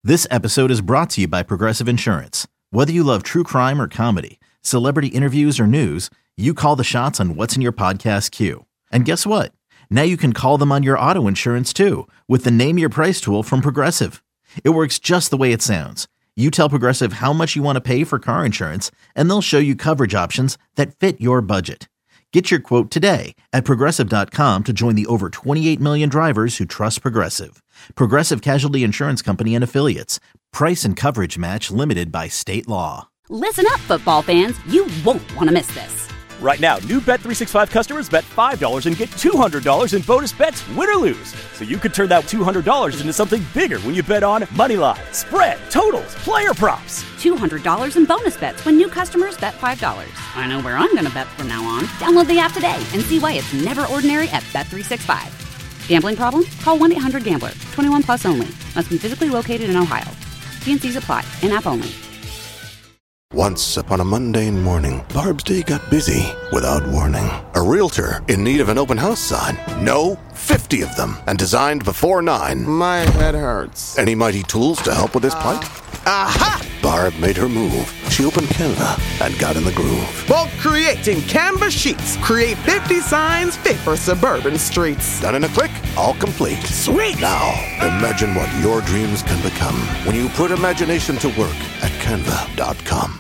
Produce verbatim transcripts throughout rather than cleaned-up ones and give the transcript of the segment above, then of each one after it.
This episode is brought to you by Progressive Insurance. Whether you love true crime or comedy, celebrity interviews or news, you call the shots on what's in your podcast queue. And guess what? Now you can call them on your auto insurance too with the Name Your Price tool from Progressive. It works just the way it sounds. You tell Progressive how much you want to pay for car insurance, and they'll show you coverage options that fit your budget. Get your quote today at Progressive dot com to join the over twenty-eight million drivers who trust Progressive. Progressive Casualty Insurance Company and Affiliates. Price and coverage match limited by state law. Listen up, football fans. You won't want to miss this. Right now, new Bet three sixty-five customers bet five dollars and get two hundred dollars in bonus bets, win or lose. So you could turn that two hundred dollars into something bigger when you bet on moneyline, spread, totals, player props. two hundred dollars in bonus bets when new customers bet five dollars. I know where I'm going to bet from now on. Download the app today and see why it's never ordinary at Bet three sixty-five. Gambling problem? Call one eight hundred gambler. twenty-one plus only. Must be physically located in Ohio. T and C's apply. In-app only. Once upon a mundane morning, Barb's day got busy without warning. A realtor in need of an open house sign. No, fifty of them, and designed before nine. My head hurts. Any mighty tools to help with this plight? Aha! Barb made her move. She opened Canva and got in the groove. Bulk creating Canva sheets. Create fifty signs fit for suburban streets. Done in a click, all complete. Sweet! Now, imagine what your dreams can become when you put imagination to work at canva dot com.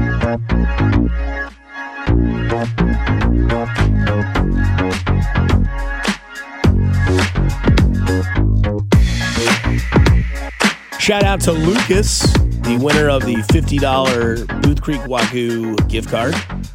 Shout out to Lucas, the winner of the fifty dollars Booth Creek Wagyu gift card.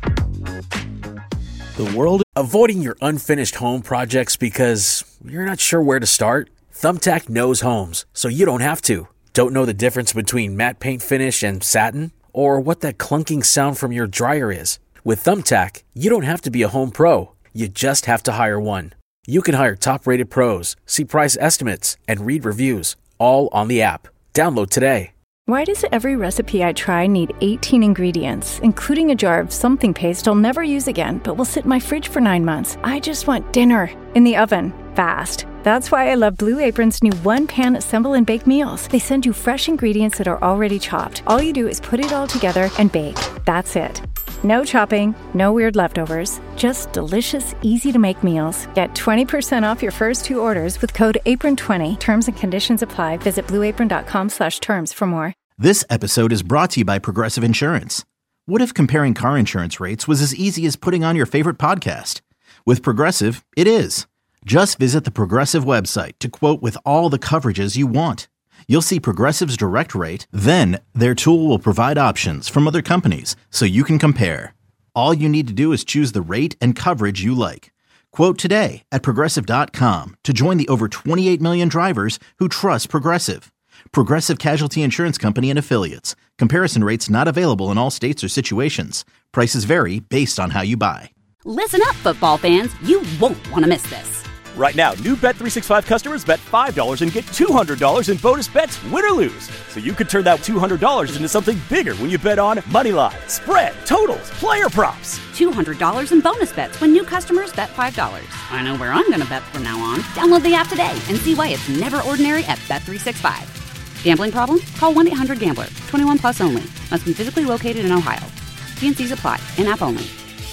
The world. Avoiding your unfinished home projects because you're not sure where to start? Thumbtack knows homes, so you don't have to. Don't know the difference between matte paint finish and satin? Or what that clunking sound from your dryer is? With Thumbtack, you don't have to be a home pro. You just have to hire one. You can hire top-rated pros, see price estimates, and read reviews, all on the app. Download today. Why does every recipe I try need eighteen ingredients, including a jar of something paste I'll never use again, but will sit in my fridge for nine months? I just want dinner in the oven, fast. That's why I love Blue Apron's new one-pan assemble and bake meals. They send you fresh ingredients that are already chopped. All you do is put it all together and bake. That's it. No chopping, no weird leftovers, just delicious, easy-to-make meals. Get twenty percent off your first two orders with code apron twenty. Terms and conditions apply. Visit blue apron dot com slash terms for more. This episode is brought to you by Progressive Insurance. What if comparing car insurance rates was as easy as putting on your favorite podcast? With Progressive, it is. Just visit the Progressive website to quote with all the coverages you want. You'll see Progressive's direct rate, then their tool will provide options from other companies so you can compare. All you need to do is choose the rate and coverage you like. Quote today at Progressive dot com to join the over twenty-eight million drivers who trust Progressive. Progressive Casualty Insurance Company and Affiliates. Comparison rates not available in all states or situations. Prices vary based on how you buy. Listen up, football fans. You won't want to miss this. Right now, new Bet three sixty-five customers bet five dollars and get two hundred dollars in bonus bets, win or lose. So you could turn that two hundred dollars into something bigger when you bet on moneyline, spread, totals, player props. two hundred dollars in bonus bets when new customers bet five dollars. I know where I'm going to bet from now on. Download the app today and see why it's never ordinary at Bet three sixty-five. Gambling problem? Call one eight hundred gambler. twenty-one plus only. Must be physically located in Ohio. T and C's apply. In-app only.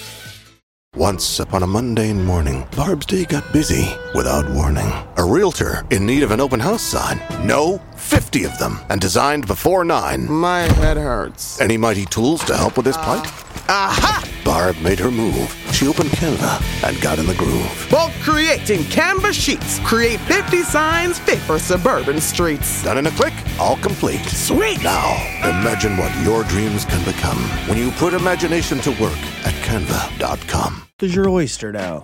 Once upon a mundane morning, Barb's day got busy without warning. A realtor in need of an open house sign. No, fifty of them, and designed before nine. My head hurts. Any mighty tools to help with this plight? Aha! Barb made her move. She opened Canva and got in the groove. Bulk creating Canva sheets. Create fifty signs fit for suburban streets. Done in a click, all complete. Sweet! Now, imagine what your dreams can become when you put imagination to work at canva dot com. Is your oyster now?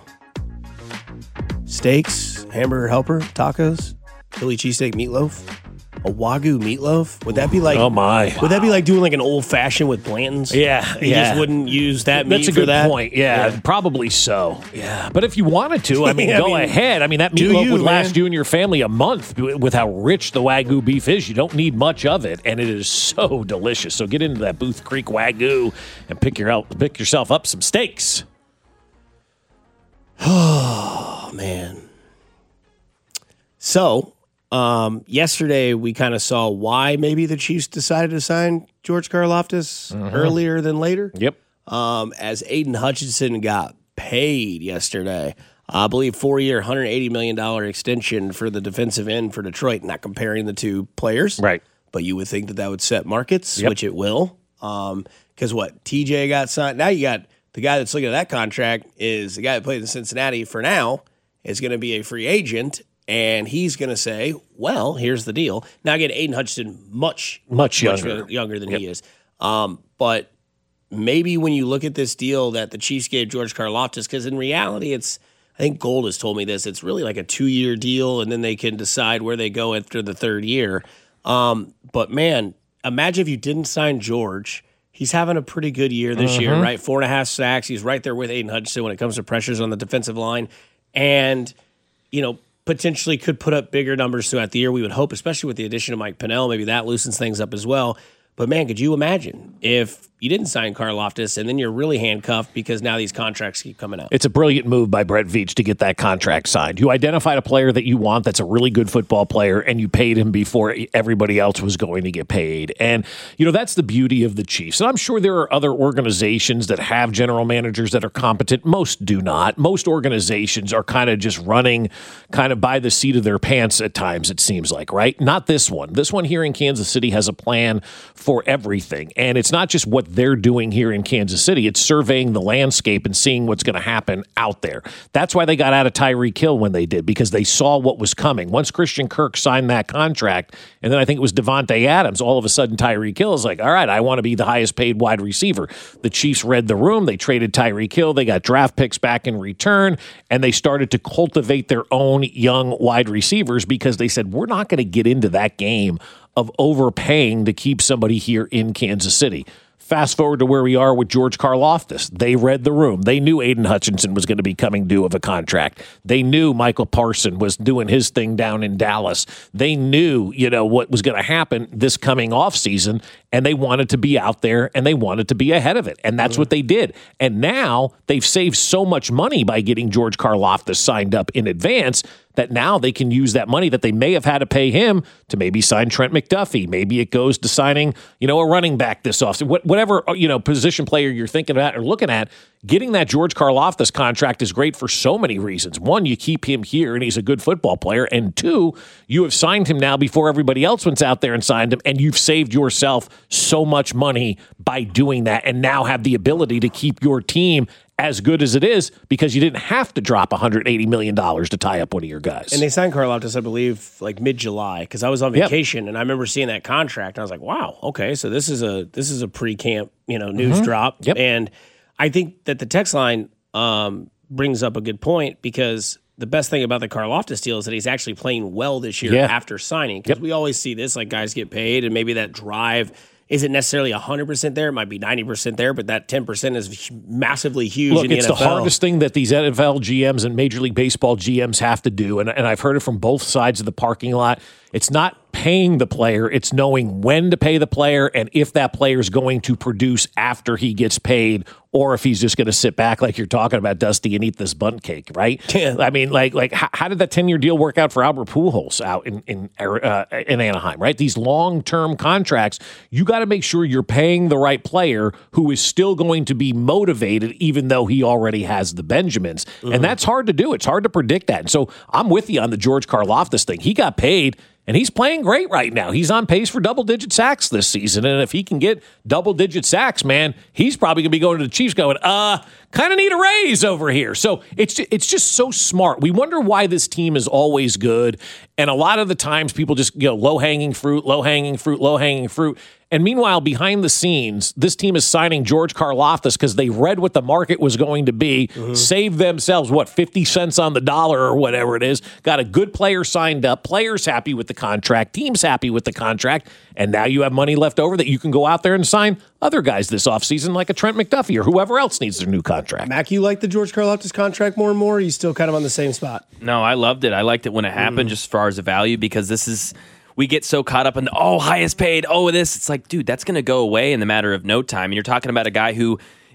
Steaks, hamburger helper, tacos, Philly cheesesteak meatloaf, a Wagyu meatloaf. Would that be like? Oh my! Would that be like doing like an old fashioned with Blanton's? Yeah, you yeah. just wouldn't use that meat That's a for good that? point. Yeah, yeah, probably so. Yeah, but if you wanted to, I mean, Yeah, I go mean, ahead. I mean, that do meatloaf you, would last man. you and your family a month with how rich the Wagyu beef is. You don't need much of it, and it is so delicious. So get into that Booth Creek Wagyu and pick your out, pick yourself up some steaks. Oh man! So Um, yesterday, we kind of saw why maybe the Chiefs decided to sign George Karlaftis mm-hmm. earlier than later. Yep. Um, as Aiden Hutchinson got paid yesterday, I believe four-year, one hundred eighty million dollars extension for the defensive end for Detroit, not comparing the two players. Right. But you would think that that would set markets, yep. which it will. Um, because what, T J got signed. Now you got the guy that's looking at that contract is the guy that played in Cincinnati for now is going to be a free agent. And he's going to say, well, here's the deal. Now, again, Aiden Hutchinson, much, much younger, much younger than yep. he is. Um, but maybe when you look at this deal that the Chiefs gave George Karlaftis, because in reality, it's, I think Gold has told me this, it's really like a two-year deal, and then they can decide where they go after the third year. Um, but, man, imagine if you didn't sign George. He's having a pretty good year this mm-hmm. year, right? Four and a half sacks. He's right there with Aiden Hutchinson when it comes to pressures on the defensive line. And, you know, potentially could put up bigger numbers throughout the year, we would hope, especially with the addition of Mike Pennell. Maybe that loosens things up as well. But, man, could you imagine if you didn't sign Karlaftis and then you're really handcuffed because now these contracts keep coming out? It's a brilliant move by Brett Veach to get that contract signed. You identified a player that you want that's a really good football player, and you paid him before everybody else was going to get paid. And, you know, that's the beauty of the Chiefs. And I'm sure there are other organizations that have general managers that are competent. Most do not. Most organizations are kind of just running kind of by the seat of their pants at times, it seems like, right? Not this one. This one here in Kansas City has a plan for everything. And it's not just what they're doing here in Kansas City. It's surveying the landscape and seeing what's going to happen out there. That's why they got out of Tyreek Hill when they did, because they saw what was coming. Once Christian Kirk signed that contract, and then I think it was Devontae Adams, all of a sudden Tyreek Hill is like, all right, I want to be the highest paid wide receiver. The Chiefs read the room. They traded Tyreek Hill. They got draft picks back in return, and they started to cultivate their own young wide receivers because they said, we're not going to get into that game of overpaying to keep somebody here in Kansas City. Fast forward to where we are with George Karlaftis. They read the room. They knew Aiden Hutchinson was going to be coming due of a contract. They knew Michael Parson was doing his thing down in Dallas. They knew, you know, what was going to happen this coming off season, and they wanted to be out there, and they wanted to be ahead of it, and that's mm-hmm. what they did. And now they've saved so much money by getting George Karlaftis signed up in advance that now they can use that money that they may have had to pay him to maybe sign Trent McDuffie. Maybe it goes to signing, you know, a running back this offseason. What, whatever, you know, position player you're thinking about or looking at, getting that George Karlaftis contract is great for so many reasons. One, you keep him here and he's a good football player. And two, you have signed him now before everybody else went out there and signed him, and you've saved yourself so much money by doing that and now have the ability to keep your team as good as it is because you didn't have to drop one hundred eighty million dollars to tie up one of your guys. And they signed Karlaftis, I believe, like mid-July because I was on vacation yep. and I remember seeing that contract and I was like, wow, okay, so this is a this is a pre-camp, you know, news mm-hmm. drop. Yep. And I think that the text line um, brings up a good point because the best thing about the Karlaftis deal is that he's actually playing well this year yeah. after signing because yep. we always see this, like guys get paid and maybe that drive isn't necessarily one hundred percent there. It might be ninety percent there, but that ten percent is massively huge Look, in the it's N F L. The hardest thing that these N F L G Ms and Major League Baseball G Ms have to do, and, and I've heard it from both sides of the parking lot. It's not paying the player. It's knowing when to pay the player and if that player is going to produce after he gets paid or if he's just going to sit back like you're talking about, Dusty, and eat this bundt cake, right? Yeah. I mean, like, like how, how did that ten-year deal work out for Albert Pujols out in in, uh, in Anaheim, right? These long-term contracts, you got to make sure you're paying the right player who is still going to be motivated even though he already has the Benjamins. Mm-hmm. And that's hard to do. It's hard to predict that. And so I'm with you on the George Karlaftis thing. He got paid. And he's playing great right now. He's on pace for double-digit sacks this season. And if he can get double-digit sacks, man, he's probably going to be going to the Chiefs going, uh, kind of need a raise over here. So it's it's just so smart. We wonder why this team is always good. And a lot of the times people just, you know, low-hanging fruit, low-hanging fruit, low-hanging fruit. And meanwhile, behind the scenes, this team is signing George Karlaftis because they read what the market was going to be, mm-hmm. saved themselves, what, fifty cents on the dollar or whatever it is, got a good player signed up, players happy with the contract, teams happy with the contract, and now you have money left over that you can go out there and sign other guys this offseason like a Trent McDuffie or whoever else needs their new contract. Mac, you like the George Karlaftis contract more and more, or are you still kind of on the same spot? No, I loved it. I liked it when it happened mm. just as far as the value because this is – we get so caught up in, oh, highest paid, oh, this. It's like, dude, that's going to go away in the matter of no time. And you're talking about a guy who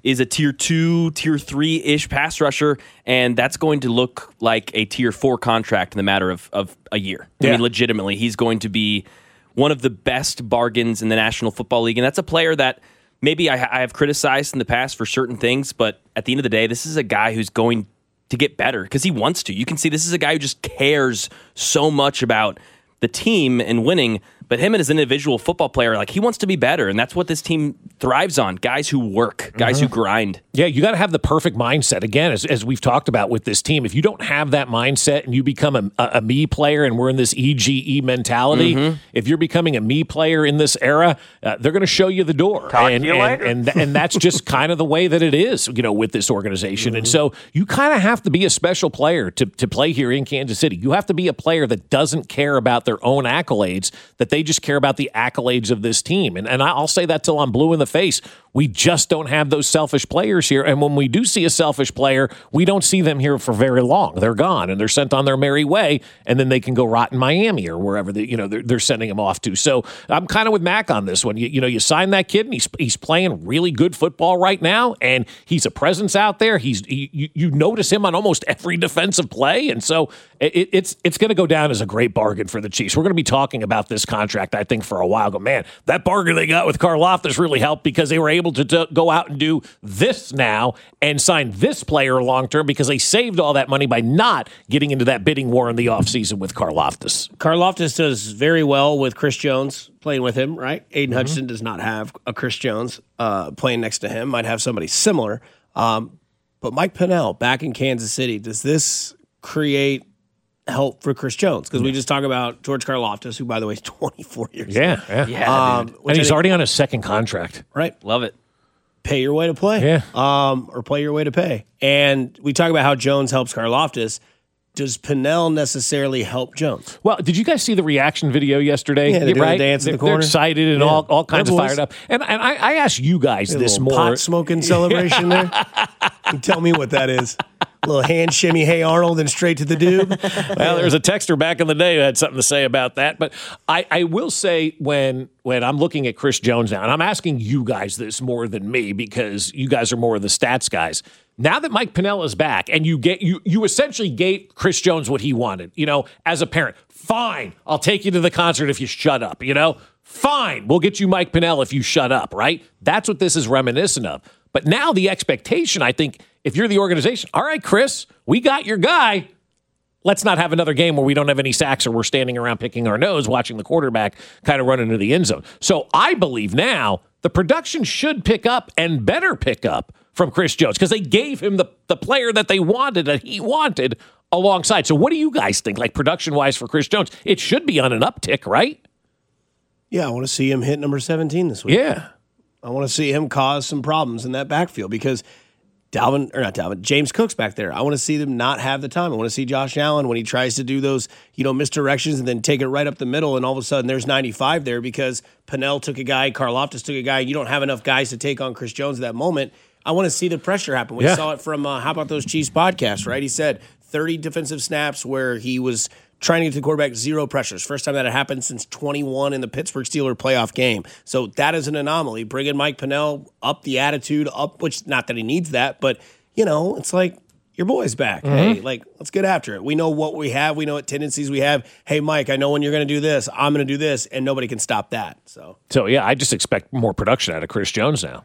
is a tier two, tier three-ish pass rusher, and that's going to look like a tier four contract in the matter of, of a year. Yeah. I mean, legitimately, he's going to be one of the best bargains in the National Football League, and that's a player that maybe I, I have criticized in the past for certain things, but at the end of the day, this is a guy who's going to get better because he wants to. You can see this is a guy who just cares so much about the team and winning, but him as an individual football player, like he wants to be better, and that's what this team thrives on. Guys who work, guys mm-hmm. who grind. Yeah, you got to have the perfect mindset. Again, as, as we've talked about with this team, if you don't have that mindset and you become a, a, a me player, and we're in this E G E mentality, mm-hmm. if you're becoming a me player in this era, uh, they're going to show you the door. Talk and, to you and, later. And, and, and that's just kind of the way that it is, you know, with this organization. Mm-hmm. And so you kind of have to be a special player to, to play here in Kansas City. You have to be a player that doesn't care about their own accolades, that they just care about the accolades of this team. And, and I'll say that till I'm blue in the face. We just don't have those selfish players here. And when we do see a selfish player, we don't see them here for very long. They're gone and they're sent on their merry way, and then they can go rot in Miami or wherever they, you know, they're, they're sending them off to. So I'm kind of with Mac on this one. You, you know, you sign that kid and he's he's playing really good football right now, and he's a presence out there. He's he, you, you notice him on almost every defensive play, and so it, it's it's going to go down as a great bargain for the Chiefs. We're going to be talking about this contract, I think, for a while. But man, that bargain they got with Karlaftis really helped because they were able to t- go out and do this now and sign this player long term because they saved all that money by not getting into that bidding war in the offseason with Karlaftis. Karlaftis does very well with Chris Jones playing with him, right? Aiden mm-hmm. Hutchinson does not have a Chris Jones uh, playing next to him. Might have somebody similar. Um, but Mike Pennel back in Kansas City, does this create help for Chris Jones? Because we just talked about George Karlaftis, who, by the way, is twenty-four years yeah, old. Yeah, yeah. Um, and he's think, already on his second contract. Right. Love it. Pay your way to play. Yeah. Um, or play your way to pay. And we talk about how Jones helps Karlaftis. Does Pennel necessarily help Jones? Well, did you guys see the reaction video yesterday? Yeah, they're doing right? a dance they're, in the corner. They're excited and yeah. all, all kinds They're of boys. fired up. And and I, I asked you guys a this little more. pot smoking celebration there. You tell me what that is. A little hand shimmy, hey Arnold, and straight to the dube. Well, there was a texter back in the day who had something to say about that. But I, I will say when when I'm looking at Chris Jones now, and I'm asking you guys this more than me because you guys are more of the stats guys. Now that Mike Pennel is back, and you get you you essentially gave Chris Jones what he wanted, you know, as a parent. Fine, I'll take you to the concert if you shut up, you know? Fine, we'll get you Mike Pennel if you shut up, right? That's what this is reminiscent of. But now the expectation, I think, if you're the organization, all right, Chris, we got your guy. Let's not have another game where we don't have any sacks or we're standing around picking our nose watching the quarterback kind of run into the end zone. So I believe now the production should pick up and better pick up from Chris Jones because they gave him the, the player that they wanted, that he wanted alongside. So what do you guys think, like production-wise for Chris Jones? It should be on an uptick, right? Yeah, I want to see him hit number seventeen this week. Yeah. I want to see him cause some problems in that backfield because Dalvin, or not Dalvin, James Cook's back there. I want to see them not have the time. I want to see Josh Allen when he tries to do those, you know, misdirections and then take it right up the middle, and all of a sudden there's ninety-five there because Pennel took a guy, Karlaftis took a guy. You don't have enough guys to take on Chris Jones at that moment. I want to see the pressure happen. We yeah. saw it from uh, How About Those Chiefs podcast, right? He said thirty defensive snaps where he was trying to get to the quarterback, zero pressures. First time that had happened since twenty-one in the Pittsburgh Steelers playoff game. So that is an anomaly. Bringing Mike Pennel up the attitude, up, which not that he needs that, but, you know, it's like your boy's back. Mm-hmm. Hey, like, let's get after it. We know what we have. We know what tendencies we have. Hey, Mike, I know when you're going to do this. I'm going to do this, and nobody can stop that. So, so yeah, I just expect more production out of Chris Jones now.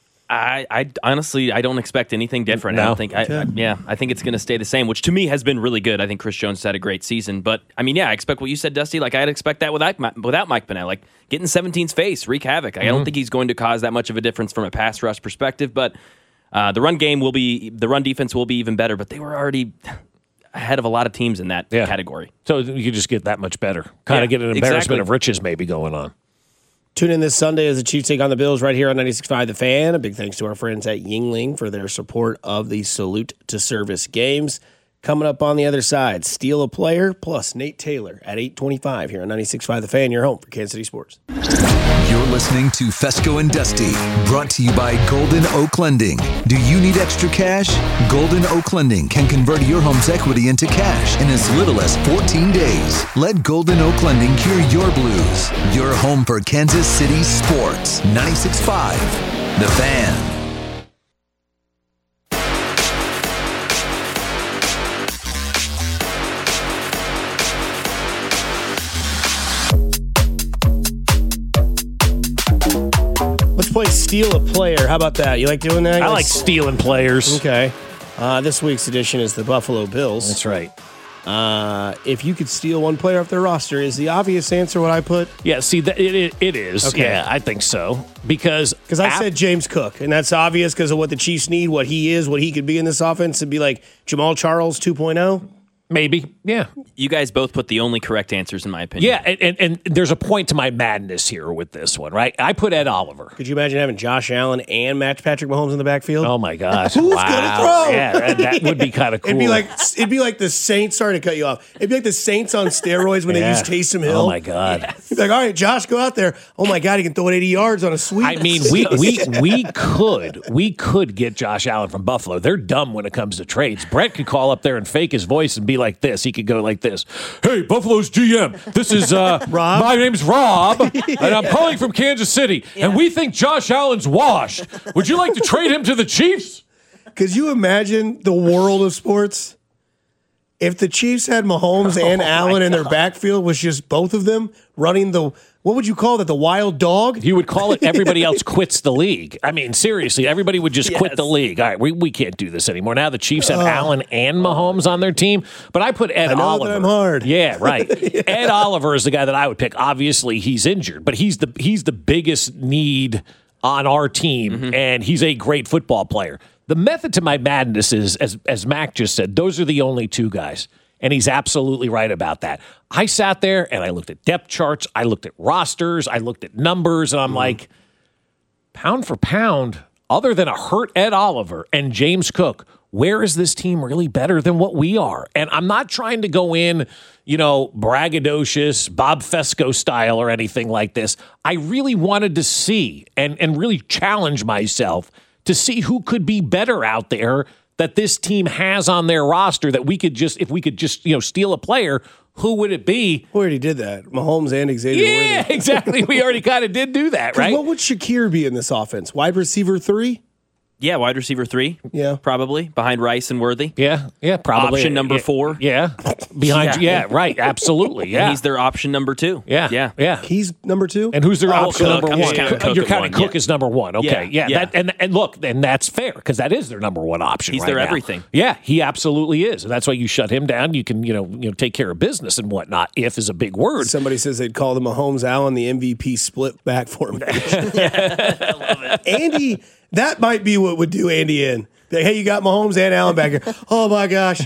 I, I honestly, I don't expect anything different. No. I don't think, I, I, yeah, I think it's going to stay the same, which to me has been really good. I think Chris Jones had a great season, but I mean, yeah, I expect what you said, Dusty. Like I'd expect that without without Mike Pennel, like getting seventeen's face, wreak havoc. Mm-hmm. I don't think he's going to cause that much of a difference from a pass rush perspective, but uh, the run game will be, the run defense will be even better. But they were already ahead of a lot of teams in that yeah. category, so you just get that much better. Kind of yeah, get an embarrassment exactly. of riches maybe going on. Tune in this Sunday as the Chiefs take on the Bills right here on ninety-six point five The Fan. A big thanks to our friends at Yingling for their support of the Salute to Service games. Coming up on the other side, Steal a Player plus Nate Taylor at eight twenty-five here on ninety-six point five The Fan, your home for Kansas City Sports. You're listening to Fesco and Dusty, brought to you by Golden Oak Lending. Do you need extra cash? Golden Oak Lending can convert your home's equity into cash in as little as fourteen days. Let Golden Oak Lending cure your blues. Your home for Kansas City sports. ninety-six point five The Fan. play Steal a Player. How about that? You like doing that? I like stealing players. Okay. Uh, this week's edition is the Buffalo Bills. That's right. Uh, if you could steal one player off their roster, is the obvious answer what I put? Yeah, see, that it, it, it is. Okay. Yeah, I think so. Because Because I ap- said James Cook, and that's obvious because of what the Chiefs need, what he is, what he could be in this offense. It'd be like Jamal Charles two point oh. Maybe, yeah. You guys both put the only correct answers, in my opinion. Yeah, and, and, and there's a point to my madness here with this one, right? I put Ed Oliver. Could you imagine having Josh Allen and Matt Patrick Mahomes in the backfield? Oh, my gosh. Who's wow. gonna throw? Yeah, that, that would be kind of cool. It'd be like it'd be like the Saints. Sorry to cut you off. It'd be like the Saints on steroids when Yeah. they used Taysom Hill. Oh, my God. It'd be like, all right, Josh, go out there. Oh, my God, he can throw it eighty yards on a sweep. I mean, we we we could we could get Josh Allen from Buffalo. They're dumb when it comes to trades. Brett could call up there and fake his voice and be like this. He could go like this. Hey, Buffalo's G M. This is uh, Rob. My name's Rob, and I'm calling from Kansas City. And we think Josh Allen's washed. Would you like to trade him to the Chiefs? Could you imagine the world of sports if the Chiefs had Mahomes and Oh, Allen in their backfield was just both of them running the, what would you call that, the wild dog? You would call it everybody else quits the league. I mean, seriously, everybody would just quit Yes. the league. All right, we, we can't do this anymore. Now the Chiefs have Allen and Mahomes on their team, but I put Ed I know Oliver. that I'm hard. Yeah, right. yeah. Ed Oliver is the guy that I would pick. Obviously, he's injured, but he's the he's the biggest need on our team, Mm-hmm. and he's a great football player. The method to my madness is, as as Mac just said, those are the only two guys. And he's absolutely right about that. I sat there and I looked at depth charts, I looked at rosters, I looked at numbers, and I'm Mm-hmm. like, pound for pound, other than a hurt Ed Oliver and James Cook, where is this team really better than what we are? And I'm not trying to go in, you know, braggadocious, Bob Fesco style or anything like this. I really wanted to see and, and really challenge myself to see who could be better out there that this team has on their roster that we could just, if we could just, you know, steal a player, who would it be? We already did that. Mahomes and Xavier Yeah, Worthy. exactly. We already kind of did do that, 'Cause right? What would Shakir be in this offense? Wide receiver three? Yeah, wide receiver three. Yeah. Probably. Behind Rice and Worthy. Yeah, yeah, probably. Option number Yeah, four. Yeah. Behind Yeah. yeah. right, absolutely. Yeah. And he's their option number two. yeah. Yeah. Yeah. He's number two? And who's their Oh, option Cook. number I'm one? just counting Cook You're at counting one, Cook yeah. as number one. Okay. Yeah, Yeah. yeah. That, and and look, and that's fair because that is their number one option. He's right their now. everything. Yeah, he absolutely is. And that's why you shut him down. You can, you know, you know, take care of business and whatnot. If is a big word. Somebody says they'd call the Mahomes Allen the M V P split back formation. I love it. Andy, that might be what would do Andy in. Be like, hey, you got Mahomes and Allen back here. Oh my gosh.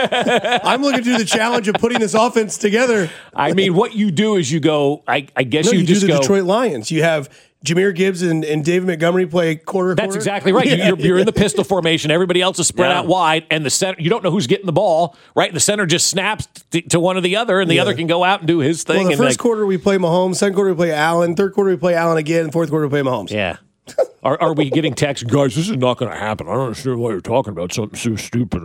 I'm looking to do the challenge of putting this offense together. I mean, what you do is you go, I, I guess No, you, you, just do the go. Detroit Lions. You have Jameer Gibbs and, and David Montgomery play quarter. That's quarter. exactly right. Yeah. You're, you're in the pistol formation. Everybody else is spread Yeah. out wide, and the center. You don't know who's getting the ball, right? The center just snaps t- to one or the other, and the Yeah. other can go out and do his thing. Well, the and first like, quarter we play Mahomes. Second quarter we play Allen. Third quarter we play Allen again. And fourth quarter we play Mahomes. yeah. Are, are we getting text, guys? This is not going to happen. I don't understand why you're talking about something so stupid.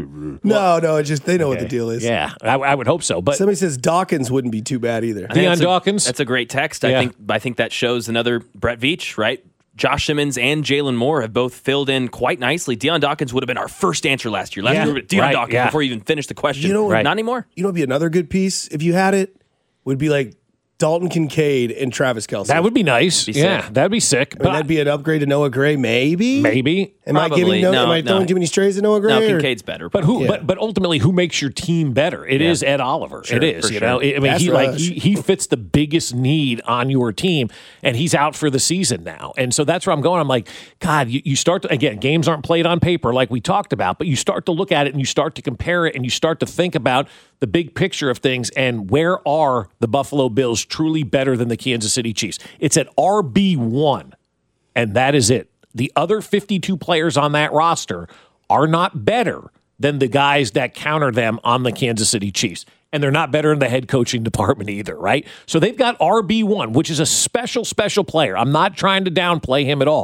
No, no, it's just they know what the Okay. deal is. Yeah, I, I would hope so. But Somebody says Dawkins wouldn't be too bad either. I think Deion that's a- Dawkins? That's a great text. I Yeah. think I think that shows another Brett Veach, right? Josh Simmons and Jalen Moore have both filled in quite nicely. Deion Dawkins would have been our first answer last year. Last Yeah, year, we were Deion right, Dawkins yeah. before you even finished the question. You know- Right. Not anymore. You know, what'd be another good piece if you had it would be like Dalton Kincaid and Travis Kelce. that would be nice. Be yeah, sick. that'd be sick. I mean, But that'd be an upgrade to Noah Gray, maybe. maybe. Am I Probably. giving no, No, Am I no. throwing too many strays to Noah Gray? No, or- Kincaid's better. But who? Yeah. But but ultimately, who makes your team better? It Yeah. is Ed Oliver. Sure, it is. for You sure. know. I mean, Pass he like rush. he, he fits the biggest need on your team, and he's out for the season now. And so that's where I'm going. I'm like, God, you, you start to again. Games aren't played on paper like we talked about, but you start to look at it and you start to compare it and you start to think about the big picture of things and where are the Buffalo Bills truly better than the Kansas City Chiefs? It's at R B one, and that is it. The other fifty-two players on that roster are not better than the guys that counter them on the Kansas City Chiefs. And they're not better in the head coaching department either, right? So they've got R B one, which is a special, special player. I'm not trying to downplay him at all.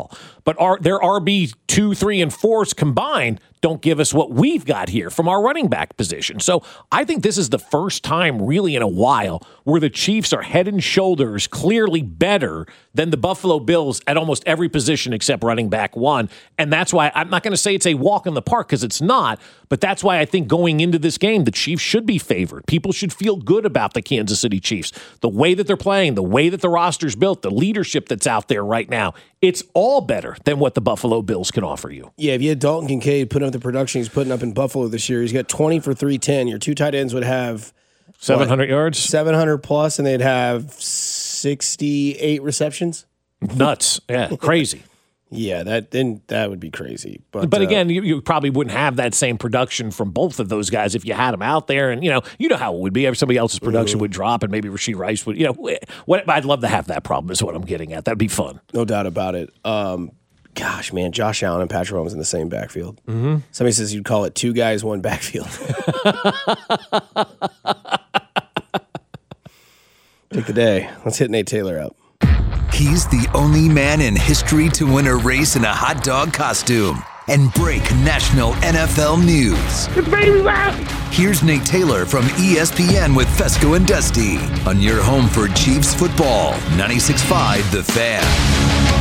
but our, their R B two, three, and fours combined don't give us what we've got here from our running back position. So I think this is the first time really in a while where the Chiefs are head and shoulders clearly better than the Buffalo Bills at almost every position except running back one. And that's why I'm not going to say it's a walk in the park because it's not, but that's why I think going into this game, the Chiefs should be favored. People should feel good about the Kansas City Chiefs. The way that they're playing, the way that the roster's built, the leadership that's out there right now, it's all better than what the Buffalo Bills can offer you. Yeah, if you had Dalton Kincaid put up the production he's putting up in Buffalo this year, he's got twenty for three ten. Your two tight ends would have seven hundred what, yards, seven hundred plus, and they'd have sixty-eight receptions. Nuts, yeah, crazy. Yeah, that then that would be crazy. But but uh, again, you, you probably wouldn't have that same production from both of those guys if you had them out there. And you know, you know how it would be. If somebody else's production mm-hmm. would drop, and maybe Rashee Rice would. You know, what I'd love to have that problem is what I'm getting at. That'd be fun. No doubt about it. Um, Gosh, man, Josh Allen and Patrick Mahomes in the same backfield. Mm-hmm. Somebody says you'd call it two guys, one backfield. Take the day. Let's hit Nate Taylor up. He's the only man in history to win a race in a hot dog costume and break national N F L news. It's baby loud. Here's Nate Taylor from E S P N with Fesco and Dusty on your home for Chiefs football, ninety-six point five The Fan.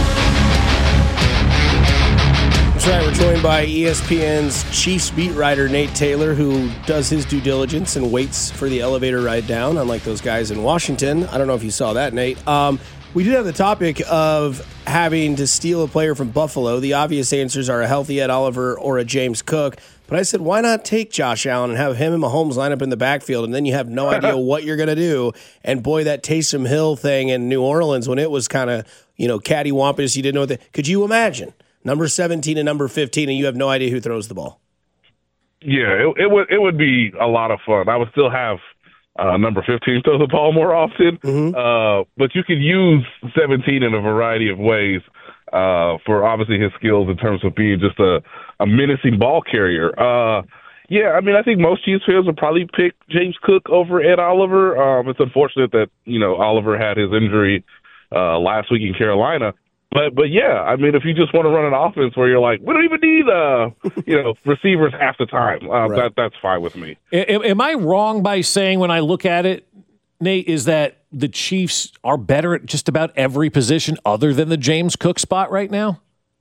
That's right. We're joined by E S P N's Chiefs beat writer Nate Taylor, who does his due diligence and waits for the elevator ride down, unlike those guys in Washington. I don't know if you saw that, Nate. Um, we did have the topic of having to steal a player from Buffalo. The obvious answers are a healthy Ed Oliver or a James Cook. But I said, why not take Josh Allen and have him and Mahomes line up in the backfield, and then you have no idea what you're going to do. And boy, that Taysom Hill thing in New Orleans when it was kind of, you know, cattywampus, you didn't know what the, could you imagine? Number seventeen and number fifteen, and you have no idea who throws the ball. Yeah, it, it would it would be a lot of fun. I would still have uh, number fifteen throw the ball more often, mm-hmm. uh, but you could use seventeen in a variety of ways uh, for obviously his skills in terms of being just a, a menacing ball carrier. Uh, yeah, I mean, I think most Chiefs fans would probably pick James Cook over Ed Oliver. Um, it's unfortunate that, you know, Oliver had his injury uh, last week in Carolina. But but yeah, I mean, if you just want to run an offense where you're like, we don't even need uh, you know, receivers half the time, uh, right. that that's fine with me. Am I wrong by saying when I look at it, Nate, is that the Chiefs are better at just about every position other than the James Cook spot right now?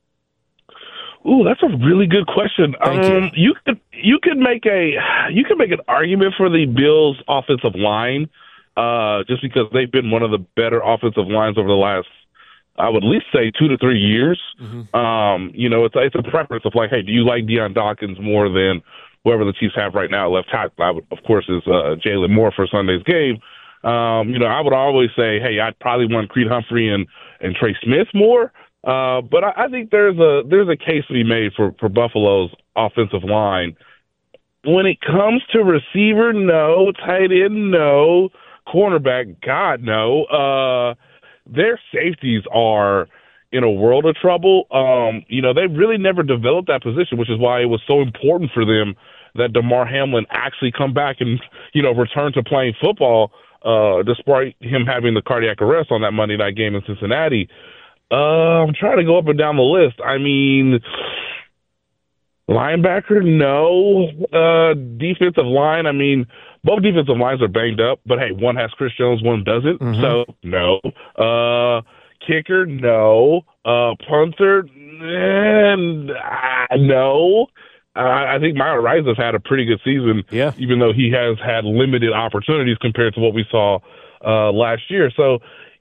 Ooh, that's a really good question. Thank um, you. you could you could make a you could make an argument for the Bills' offensive line, uh, just because they've been one of the better offensive lines over the last, I would at least say two to three years. Mm-hmm. Um, you know, it's it's a preference of like, hey, do you like Deion Dawkins more than whoever the Chiefs have right now left tackle? I would, of course, is uh, Jalen Moore for Sunday's game. Um, you know, I would always say, hey, I'd probably want Creed Humphrey and, and Trey Smith more. Uh, but I, I think there's a there's a case to be made for, for Buffalo's offensive line. When it comes to receiver, no. Tight end, no. Cornerback, God, no. Uh, their safeties are in a world of trouble. Um, you know, they've really never developed that position, which is why it was so important for them that DeMar Hamlin actually come back and, you know, return to playing football, uh, despite him having the cardiac arrest on that Monday night game in Cincinnati. Uh, I'm trying to go up and down the list. I mean, linebacker, no. Uh, defensive line, I mean, both defensive lines are banged up, but hey, one has Chris Jones, one doesn't. Mm-hmm. So, no. Uh, kicker, no. Uh, punter, and uh, no. Uh, I think Myron Rice has had a pretty good season, yeah. even though he has had limited opportunities compared to what we saw uh, last year. So,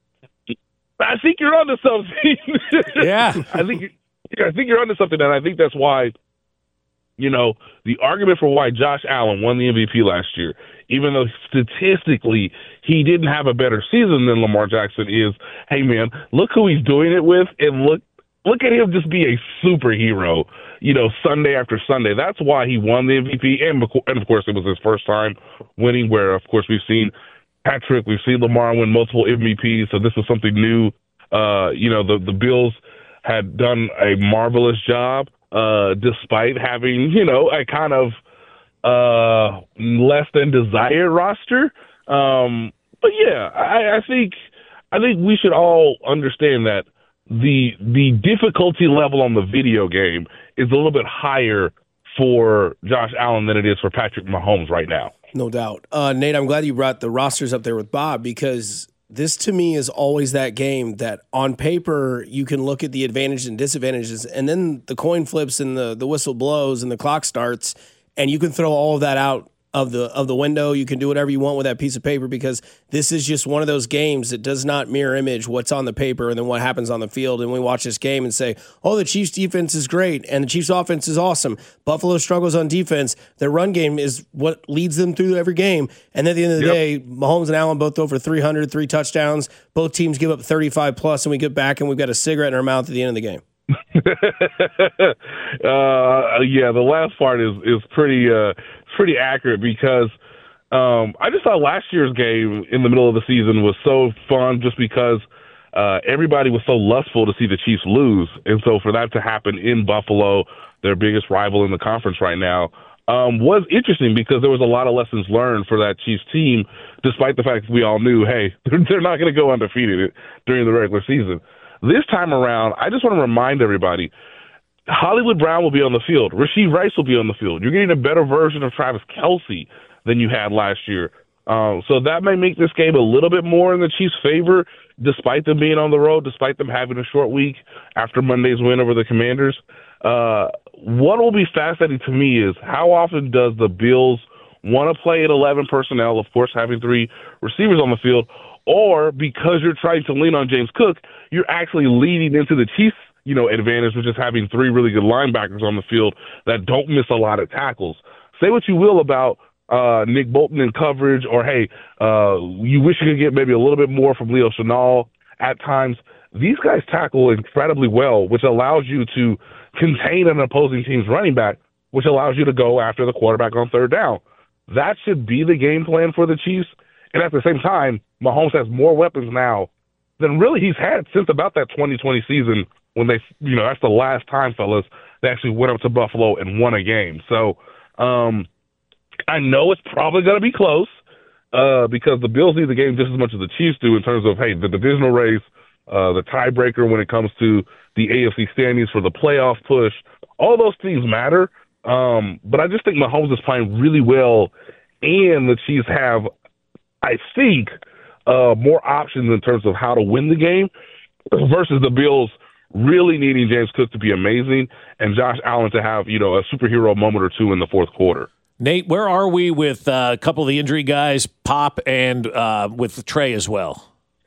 I think you're onto something. Yeah, I think you're, I think you're onto something, and I think that's why, you know, the argument for why Josh Allen won the M V P last year, even though statistically he didn't have a better season than Lamar Jackson, is, hey man, look who he's doing it with, and look look at him just be a superhero, you know, Sunday after Sunday. That's why he won the M V P, and and of course it was his first time winning. Where of course we've seen Patrick, we've seen Lamar win multiple M V Ps, so this is something new. Uh, you know, the, the Bills had done a marvelous job, uh, despite having, you know, a kind of uh, less than desired roster. Um, but yeah, I, I think I think we should all understand that the the difficulty level on the video game is a little bit higher for Josh Allen than it is for Patrick Mahomes right now. No doubt. Uh, Nate, I'm glad you brought the rosters up there with Bob, because this to me is always that game that on paper you can look at the advantages and disadvantages, and then the coin flips and the, the whistle blows and the clock starts, and you can throw all of that out of the of the window. You can do whatever you want with that piece of paper, because this is just one of those games that does not mirror image what's on the paper and then what happens on the field. And we watch this game and say, oh, the Chiefs defense is great and the Chiefs offense is awesome. Buffalo struggles on defense. Their run game is what leads them through every game. And at the end of the yep. day, Mahomes and Allen both over three hundred, three touchdowns. Both teams give up thirty-five plus, and we get back and we've got a cigarette in our mouth at the end of the game. uh, yeah, the last part is is pretty uh, pretty accurate, because um, I just thought last year's game in the middle of the season was so fun, just because uh, everybody was so lustful to see the Chiefs lose, and so for that to happen in Buffalo, their biggest rival in the conference right now, um, was interesting, because there was a lot of lessons learned for that Chiefs team, despite the fact that we all knew, hey, they're not going to go undefeated during the regular season. This time around, I just want to remind everybody, Hollywood Brown will be on the field. Rashee Rice will be on the field. You're getting a better version of Travis Kelce than you had last year. Um, so that may make this game a little bit more in the Chiefs' favor, despite them being on the road, despite them having a short week after Monday's win over the Commanders. Uh, what will be fascinating to me is how often does the Bills want to play at eleven personnel, of course having three receivers on the field, or because you're trying to lean on James Cook, you're actually leading into the Chiefs, you know, advantage, which is having three really good linebackers on the field that don't miss a lot of tackles. Say what you will about uh, Nick Bolton in coverage, or, hey, uh, you wish you could get maybe a little bit more from Leo Chenal at times. These guys tackle incredibly well, which allows you to contain an opposing team's running back, which allows you to go after the quarterback on third down. That should be the game plan for the Chiefs. And at the same time, Mahomes has more weapons now than really he's had since about that twenty twenty season, when they, you know, that's the last time, fellas, they actually went up to Buffalo and won a game. So um, I know it's probably going to be close uh, because the Bills need the game just as much as the Chiefs do in terms of, hey, the divisional race, uh, the tiebreaker when it comes to the A F C standings for the playoff push. All those things matter. Um, but I just think Mahomes is playing really well, and the Chiefs have, I think, uh, more options in terms of how to win the game versus the Bills really needing James Cook to be amazing and Josh Allen to have, you know, a superhero moment or two in the fourth quarter. Nate, where are we with uh, a couple of the injury guys, Pop, and uh, with Trey as well?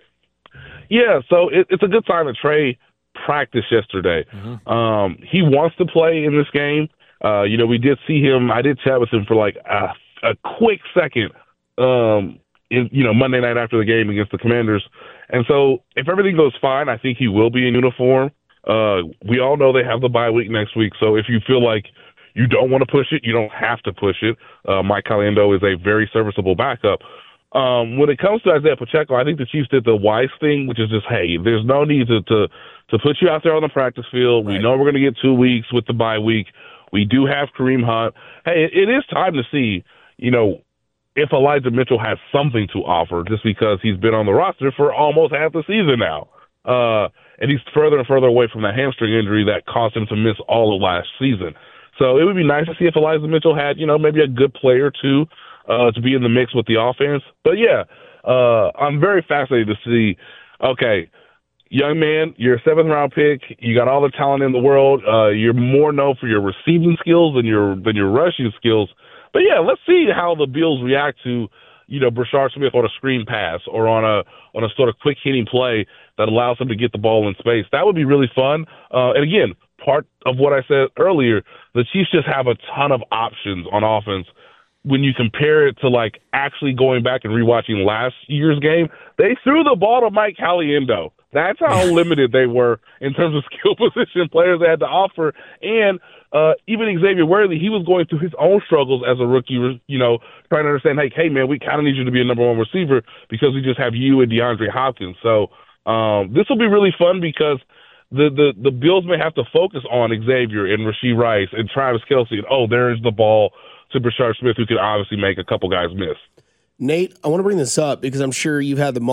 Yeah, so it, it's a good sign that Trey practiced yesterday. Mm-hmm. Um, he wants to play in this game. Uh, you know, we did see him. I did chat with him for like a, a quick second um, in, you know, Monday night after the game against the Commanders. And so if everything goes fine, I think he will be in uniform. Uh, we all know they have the bye week next week. So if you feel like you don't want to push it, you don't have to push it. Uh, Mike Caliendo is a very serviceable backup. Um, when it comes to Isaiah Pacheco, I think the Chiefs did the wise thing, which is just, hey, there's no need to to, to put you out there on the practice field. Right. We know we're going to get two weeks with the bye week. We do have Kareem Hunt. Hey, it, it is time to see, you know, if Elijah Mitchell has something to offer, just because he's been on the roster for almost half the season now. Uh, and he's further and further away from that hamstring injury that caused him to miss all of last season. So it would be nice to see if Elijah Mitchell had, you know, maybe a good player too, uh, to be in the mix with the offense. But yeah, uh, I'm very fascinated to see, okay, young man, you're a seventh round pick. You got all the talent in the world. Uh, you're more known for your receiving skills than your, than your rushing skills. But yeah, let's see how the Bills react to, you know, Brashard Smith on a screen pass or on a, on a sort of quick hitting play that allows him to get the ball in space. That would be really fun. Uh, and again, part of what I said earlier, the Chiefs just have a ton of options on offense. When you compare it to, like, actually going back and rewatching last year's game, they threw the ball to Mike Caliendo. That's how limited they were in terms of skill position players they had to offer. And uh, even Xavier Worthy, he was going through his own struggles as a rookie, you know, trying to understand, hey, hey man, we kind of need you to be a number one receiver because we just have you and DeAndre Hopkins. So um, this will be really fun because the, the, the Bills may have to focus on Xavier and Rashee Rice and Travis Kelce. And, oh, there's the ball to Brashard Smith, who could obviously make a couple guys miss. Nate, I want to bring this up because I'm sure you've had the moment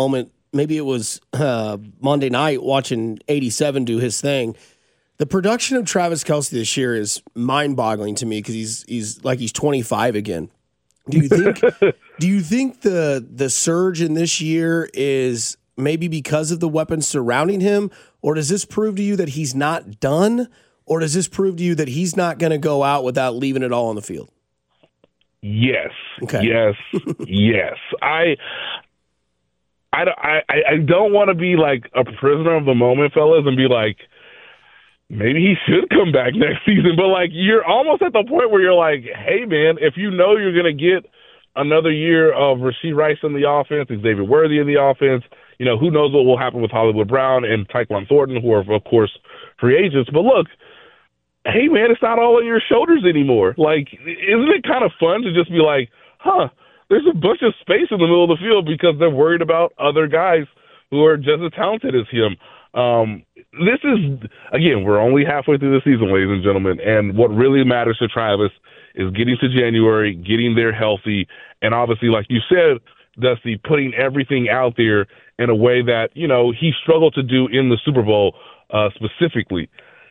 maybe it was uh, Monday night watching eighty-seven do his thing. The production of Travis Kelce this year is mind-boggling to me because he's he's like he's twenty-five again. Do you think do you think the the surge in this year is maybe because of the weapons surrounding him, or does this prove to you that he's not done, or does this prove to you that he's not going to go out without leaving it all on the field? Yes. Okay. Yes. yes. I, I, I, I don't want to be like a prisoner of the moment, fellas, and be like, maybe he should come back next season. But like, you're almost at the point where you're like, hey, man, if you know you're going to get another year of Rashee Rice in the offense, Xavier Worthy in the offense, you know, who knows what will happen with Hollywood Brown and Tyquan Thornton, who are, of course, free agents. But look, hey, man, it's not all on your shoulders anymore. Like, isn't it kind of fun to just be like, huh, there's a bunch of space in the middle of the field because they're worried about other guys who are just as talented as him. Um, this is, again, we're only halfway through the season, ladies and gentlemen, and what really matters to Travis is getting to January, getting there healthy, and obviously, like you said, Dusty, putting everything out there in a way that, you know, he struggled to do in the Super Bowl uh, specifically.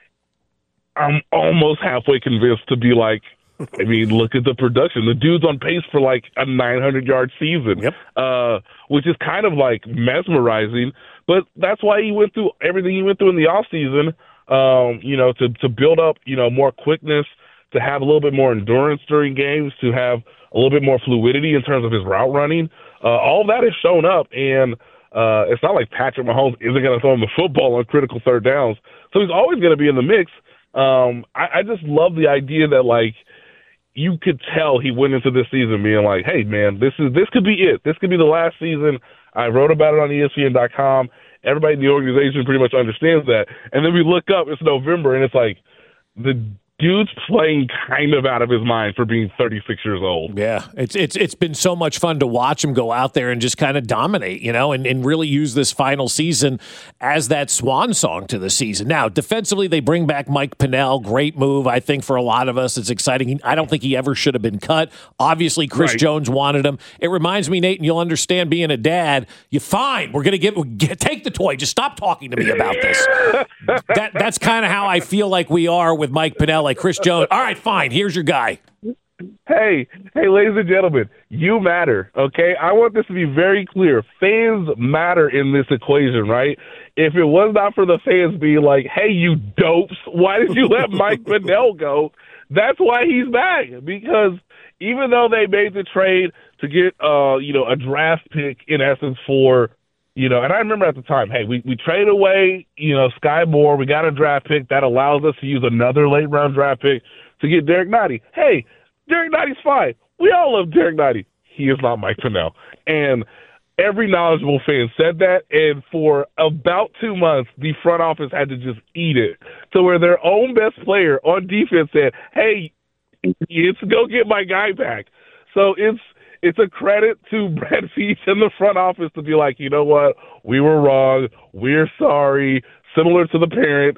I'm almost halfway convinced to be like, I mean, look at the production. The dude's on pace for like a nine hundred yard season, yep. uh, which is kind of like mesmerizing. But that's why he went through everything he went through in the offseason, um, you know, to, to build up, you know, more quickness, to have a little bit more endurance during games, to have a little bit more fluidity in terms of his route running. Uh, all of that has shown up, and uh, it's not like Patrick Mahomes isn't going to throw him the football on critical third downs. So he's always going to be in the mix. Um, I, I just love the idea that, like, you could tell he went into this season being like, hey, man, this is this could be it. This could be the last season. I wrote about it on E S P N dot com. Everybody in the organization pretty much understands that. And then we look up, it's November, and it's like the dude's playing kind of out of his mind for being thirty-six years old. Yeah, it's it's it's been so much fun to watch him go out there and just kind of dominate, you know, and, and really use this final season as that swan song to the season. Now, defensively, they bring back Mike Pennel. Great move, I think, for a lot of us. It's exciting. I don't think he ever should have been cut. Obviously, Chris Right. Jones wanted him. It reminds me, Nate, and you'll understand being a dad, you fine. We're going to get, get take the toy. Just stop talking to me about this. that That's kind of how I feel like we are with Mike Pennel. Like Chris Jones, all right, fine, here's your guy. Hey, hey, ladies and gentlemen, you matter, okay? I want this to be very clear. Fans matter in this equation, right? If it was not for the fans being like, hey, you dopes, why did you let Mike Pennel go? That's why he's back. Because even though they made the trade to get, uh, you know, a draft pick, in essence, for, you know, and I remember at the time, hey, we, we traded away, you know, Sky Moore. We got a draft pick that allows us to use another late-round draft pick to get Derek Nnadi. Hey, Derek Nnadi's fine. We all love Derek Nnadi. He is not Mike Pennel. And every knowledgeable fan said that, and for about two months, the front office had to just eat it, to where their own best player on defense said, hey, it's go get my guy back. So it's it's a credit to Brett Veach and the front office to be like, you know what, we were wrong, we're sorry, similar to the parent.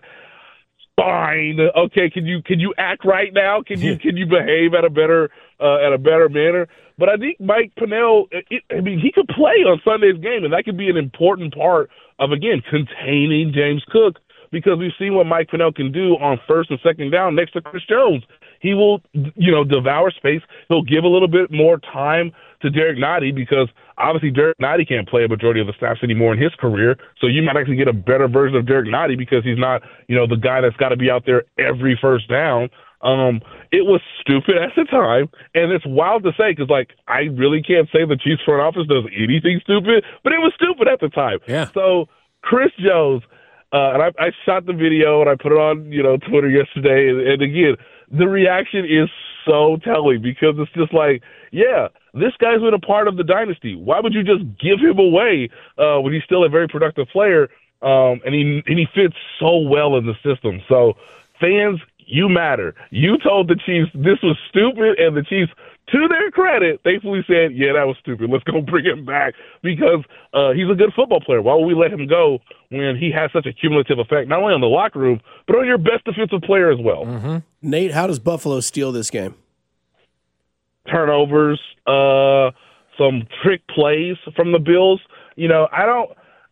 Fine. Okay, can you can you act right now? Can you can you behave at a better uh, at a better manner? But I think Mike Pennel, it, I mean, he could play on Sunday's game, and that could be an important part of, again, containing James Cook, because we've seen what Mike Pennel can do on first and second down next to Chris Jones. He will, you know, devour space. He'll give a little bit more time to Derek Nnadi, because obviously Derek Nnadi can't play a majority of the snaps anymore in his career. So you might actually get a better version of Derek Nnadi, because he's not, you know, the guy that's got to be out there every first down. Um, it was stupid at the time, and it's wild to say, because, like, I really can't say the Chiefs front office does anything stupid, but it was stupid at the time. Yeah. So Chris Jones, uh, and I, I shot the video and I put it on, you know, Twitter yesterday, and, and again, the reaction is so telling, because it's just like, yeah, this guy's been a part of the dynasty. Why would you just give him away uh, when he's still a very productive player, um, and he and he fits so well in the system? So, fans, you matter. You told the Chiefs this was stupid, and the Chiefs, to their credit, thankfully said, yeah, that was stupid. Let's go bring him back, because uh, he's a good football player. Why would we let him go when he has such a cumulative effect, not only on the locker room, but on your best defensive player as well? Mm-hmm. Nate, how does Buffalo steal this game? Turnovers, uh, some trick plays from the Bills. You know, I don't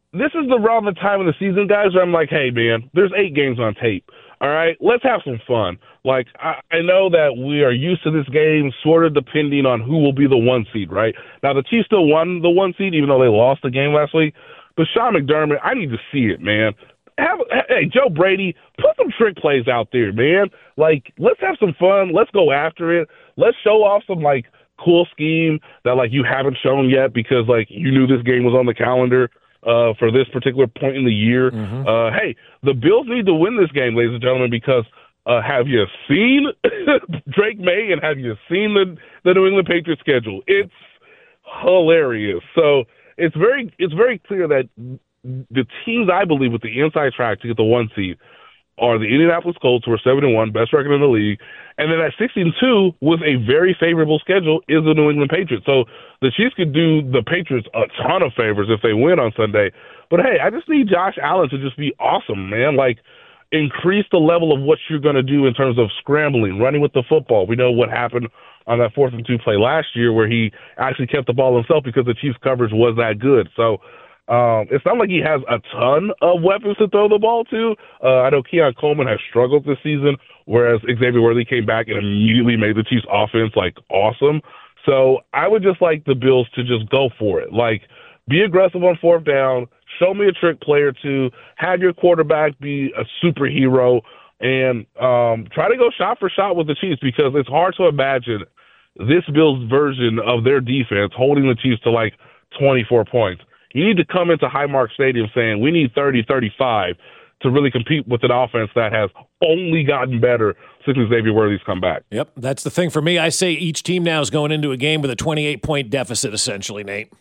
this is the around the time of the season, guys, where I'm like, hey, man, there's eight games on tape. All right, let's have some fun. Like, I, I know that we are used to this game sort of depending on who will be the one seed, right? Now, the Chiefs still won the one seed, even though they lost the game last week. But Sean McDermott, I need to see it, man. Have, hey, Joe Brady, put some trick plays out there, man. Like, let's have some fun. Let's go after it. Let's show off some, like, cool scheme that, like, you haven't shown yet because, like, you knew this game was on the calendar uh, for this particular point in the year. Mm-hmm. Uh, hey, the Bills need to win this game, ladies and gentlemen, because uh, have you seen Drake May and have you seen the, the New England Patriots schedule? It's hilarious. So it's very it's very clear that the teams, I believe, with the inside track to get the one seed are the Indianapolis Colts, who are seven and one, best record in the league. And then at six and two, with a very favorable schedule, is the New England Patriots. So the Chiefs could do the Patriots a ton of favors if they win on Sunday. But, hey, I just need Josh Allen to just be awesome, man. Like, increase the level of what you're going to do in terms of scrambling, running with the football. We know what happened on that fourth and two play last year where he actually kept the ball himself because the Chiefs' coverage was that good. So um, it's not like he has a ton of weapons to throw the ball to. Uh, I know Keon Coleman has struggled this season, whereas Xavier Worthy came back and immediately made the Chiefs' offense, like, awesome. So I would just like the Bills to just go for it. Like, be aggressive on fourth down, show me a trick play or two, have your quarterback be a superhero, and um, try to go shot for shot with the Chiefs because it's hard to imagine this Bills version of their defense holding the Chiefs to like twenty-four points. You need to come into Highmark Stadium saying we need thirty, thirty-five to really compete with an offense that has only gotten better since Xavier Worthy's come back. Yep, that's the thing for me. I say each team now is going into a game with a twenty-eight point deficit, essentially, Nate.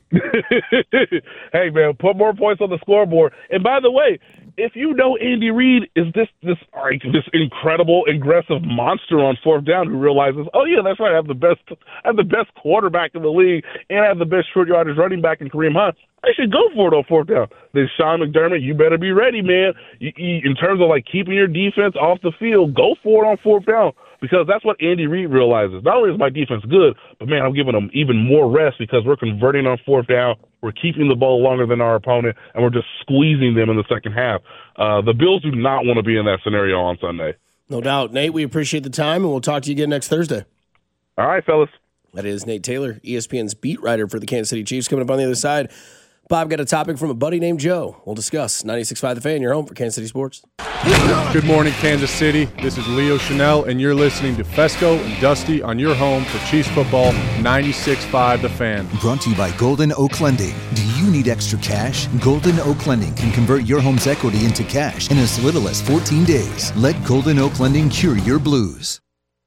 Hey, man, put more points on the scoreboard. And by the way, if you know Andy Reid is this this like, this incredible, aggressive monster on fourth down who realizes, oh, yeah, that's right, I have the best, I have the best quarterback in the league, and I have the best short yardage running back in Kareem Hunt, I should go for it on fourth down. Then Sean McDermott, you better be ready, man. You, you, in terms of like keeping your defense off the field, go for it on fourth down because that's what Andy Reid realizes. Not only is my defense good, but man, I'm giving them even more rest because we're converting on fourth down. We're keeping the ball longer than our opponent, and we're just squeezing them in the second half. Uh, the Bills do not want to be in that scenario on Sunday. No doubt. Nate, we appreciate the time, and we'll talk to you again next Thursday. All right, fellas. That is Nate Taylor, E S P N's beat writer for the Kansas City Chiefs. Coming up on the other side, Bob got a topic from a buddy named Joe. We'll discuss ninety-six point five The Fan, your home for Kansas City sports. Good morning, Kansas City. This is Leo Chanel, and you're listening to Fesco and Dusty on your home for Chiefs football, ninety-six point five The Fan. Brought to you by Golden Oak Lending. Do you need extra cash? Golden Oak Lending can convert your home's equity into cash in as little as fourteen days. Let Golden Oak Lending cure your blues.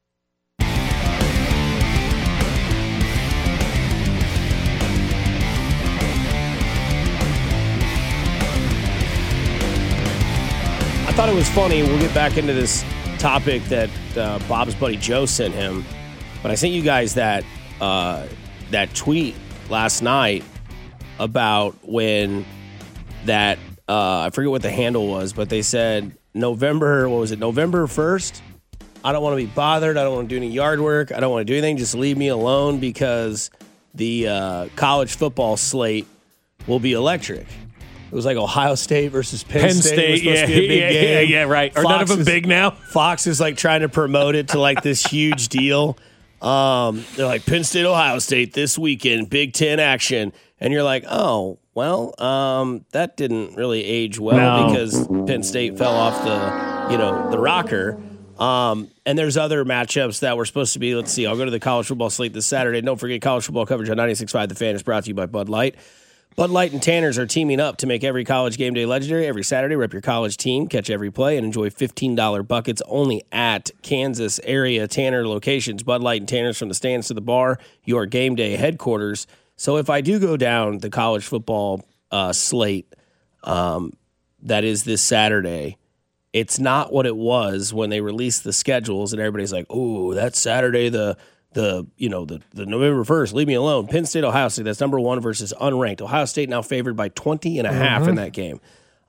I thought it was funny. We'll get back into this topic that uh, Bob's buddy Joe sent him, but I sent you guys that uh, that tweet last night about when that uh, I forget what the handle was, but they said November. What was it? November first. I don't want to be bothered. I don't want to do any yard work. I don't want to do anything. Just leave me alone because the uh, college football slate will be electric. It was like Ohio State versus Penn, Penn State. State, yeah, be a big yeah, game. yeah, yeah, right. Are Fox none of them is, big now? Fox is like trying to promote it to like this huge deal. Um, they're like Penn State, Ohio State this weekend, Big Ten action, and you're like, oh, well, um, that didn't really age well no. because Penn State fell off the, you know, the rocker. Um, and there's other matchups that were supposed to be. Let's see. I'll go to the college football slate this Saturday. Don't forget college football coverage on ninety-six point five The Fan is brought to you by Bud Light. Bud Light and Tanners are teaming up to make every college game day legendary. Every Saturday, rep your college team, catch every play, and enjoy fifteen dollars buckets only at Kansas area Tanner locations. Bud Light and Tanners from the stands to the bar, your game day headquarters. So if I do go down the college football uh, slate um, that is this Saturday, it's not what it was when they released the schedules, and everybody's like, "Oh, that's Saturday the." The you know the, the November first, leave me alone. Penn State, Ohio State, that's number one versus unranked. Ohio State now favored by twenty and a half mm-hmm. in that game.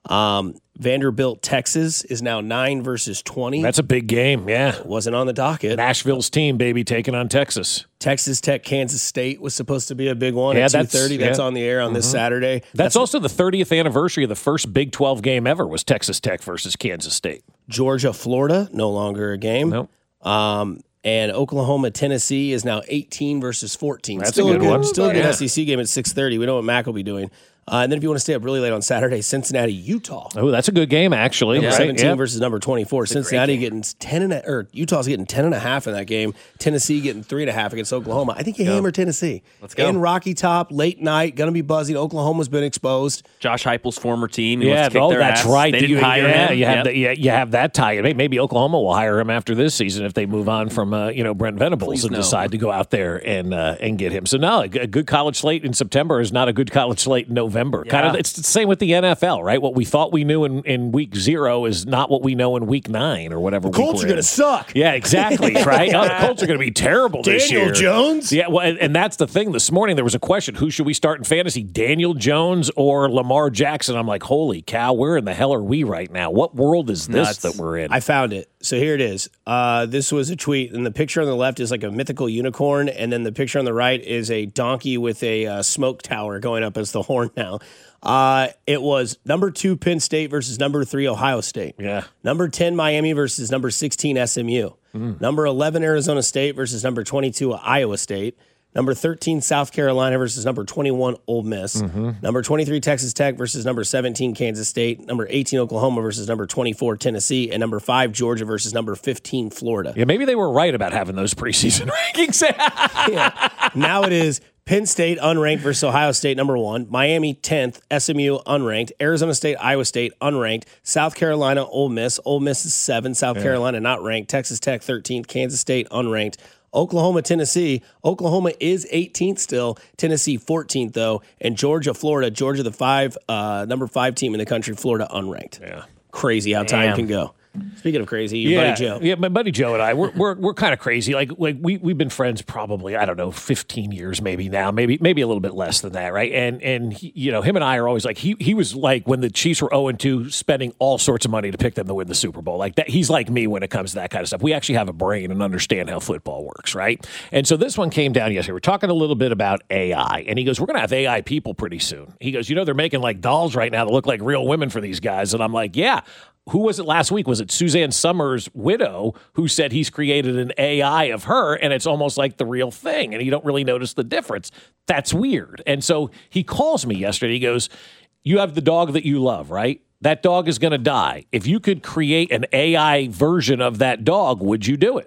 Um, Vanderbilt, Texas is now nine versus twenty. That's a big game, yeah. It wasn't on the docket. Nashville's team, baby, taking on Texas. Texas Tech, Kansas State was supposed to be a big one yeah, at two that's, thirty. That's yeah. on the air on mm-hmm. this Saturday. That's, that's also the thirtieth anniversary of the first Big twelve game ever was Texas Tech versus Kansas State. Georgia, Florida, no longer a game. Nope. Um, and Oklahoma, Tennessee is now eighteen versus fourteen. That's still a good, good one. Still a good yeah. S E C game at six thirty. We know what Mac will be doing. Uh, and then if you want to stay up really late on Saturday, Cincinnati, Utah. Oh, that's a good game, actually. Number right? seventeen yeah. versus number twenty-four. It's Cincinnati getting ten and a, or Utah's getting ten and a half in that game. Tennessee getting three and a half against Oklahoma. I think you hammer Tennessee. Let's go. In Rocky Top, late night, gonna be buzzing. Oklahoma's been exposed. Josh Heupel's former team. He Yeah, wants to kick oh, their that's ass. right. They didn't you, hire yeah, him. You have, Yep. the, yeah, you have that tie. Maybe Oklahoma will hire him after this season if they move on from uh, you know Brent Venables Please and no. decide to go out there and uh, and get him. So no, a good college slate in September is not a good college slate in November. Yeah. Kind of, it's the same with the N F L, right? What we thought we knew in, in week zero is not what we know in week nine or whatever. The Colts are going to suck. Yeah, exactly. Right. Oh, the Colts are going to be terrible this Daniel year. Jones. Yeah, well, and, and that's the thing. This morning there was a question: who should we start in fantasy, Daniel Jones or Lamar Jackson? I'm like, holy cow, where in the hell are we right now? What world is this Nuts. that we're in? I found it. So here it is. Uh, this was a tweet, and the picture on the left is like a mythical unicorn, and then the picture on the right is a donkey with a uh, smoke tower going up as the horn now. Uh, it was number two Penn State versus number three Ohio State. Yeah. Number ten Miami versus number sixteen S M U. Mm. Number eleven Arizona State versus number twenty-two Iowa State. Number thirteen South Carolina versus number twenty-one Ole Miss. Mm-hmm. Number twenty-three Texas Tech versus number seventeen Kansas State. Number eighteen Oklahoma versus number twenty-four Tennessee. And number five Georgia versus number fifteen Florida. Yeah, maybe they were right about having those preseason rankings. yeah. Now it is Penn State unranked versus Ohio State number one. Miami tenth. S M U unranked. Arizona State, Iowa State unranked. South Carolina, Ole Miss. Ole Miss is seven. South yeah. Carolina not ranked. Texas Tech thirteenth. Kansas State unranked. Oklahoma, Tennessee. Oklahoma is eighteenth still. Tennessee fourteenth though, and Georgia, Florida. Georgia, the five, uh, number five team in the country. Florida unranked. Yeah, crazy how time Damn. can go. Speaking of crazy, your yeah, buddy Joe. Yeah, my buddy Joe and I, we're we're, we're kind of crazy. Like like we we've been friends probably I don't know fifteen years maybe now, maybe maybe a little bit less than that, right? And and he, you know him and I are always like he he was like when the Chiefs were oh and two, spending all sorts of money to pick them to win the Super Bowl. Like that, he's like me when it comes to that kind of stuff. We actually have a brain and understand how football works, right? And so this one came down yesterday. We're talking a little bit about A I, and he goes, "We're gonna have A I people pretty soon." He goes, "You know they're making like dolls right now that look like real women for these guys," and I'm like, "Yeah." Who was it last week? Was it Suzanne Summers' widow who said he's created an A I of her and it's almost like the real thing and you don't really notice the difference? That's weird. And so he calls me yesterday. He goes, "You have the dog that you love, right? That dog is going to die. If you could create an A I version of that dog, would you do it?"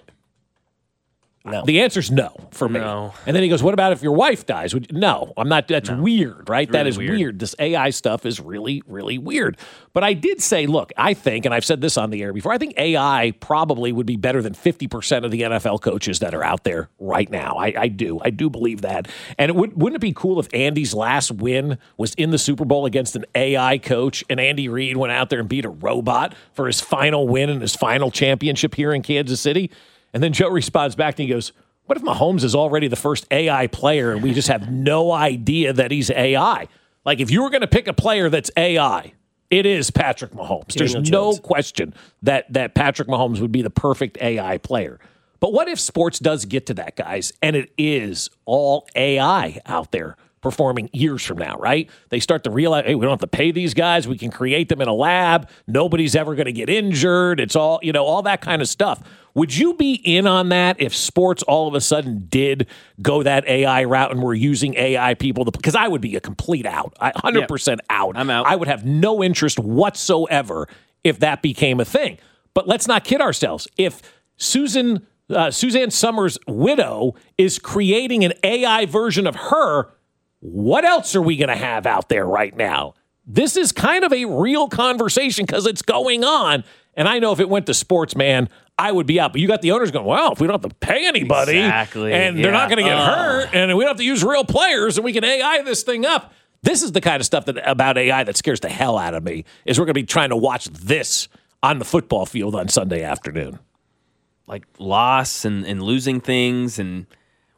No. The answer's no for me. No. And then he goes, "What about if your wife dies?" Would you? No, I'm not. That's no. weird, right? Really that is weird. weird. This A I stuff is really, really weird. But I did say, look, I think, and I've said this on the air before, I think A I probably would be better than fifty percent of the N F L coaches that are out there right now. I, I do. I do believe that. And it would, wouldn't it be cool if Andy's last win was in the Super Bowl against an A I coach and Andy Reid went out there and beat a robot for his final win and his final championship here in Kansas City? And then Joe responds back and he goes, "What if Mahomes is already the first A I player and we just have no idea that he's A I?" Like, if you were going to pick a player that's A I, it is Patrick Mahomes. There's Daniel no Jones. question that, that Patrick Mahomes would be the perfect A I player. But what if sports does get to that, guys, and it is all A I out there performing years from now, right? They start to realize, hey, we don't have to pay these guys. We can create them in a lab. Nobody's ever going to get injured. It's all, you know, all that kind of stuff. Would you be in on that if sports all of a sudden did go that A I route and we're using A I people? Because I would be a complete out. I one hundred percent yeah, out. I'm out. I would have no interest whatsoever if that became a thing. But let's not kid ourselves. If Susan uh, Suzanne Summers' widow is creating an A I version of her, what else are we going to have out there right now? This is kind of a real conversation because it's going on. And I know if it went to sports, man, I would be out. But you got the owners going, well, if we don't have to pay anybody, exactly. and yeah. they're not going to get uh. hurt, and we don't have to use real players, and we can A I this thing up. This is the kind of stuff that about A I that scares the hell out of me, is we're going to be trying to watch this on the football field on Sunday afternoon. Like loss and, and losing things and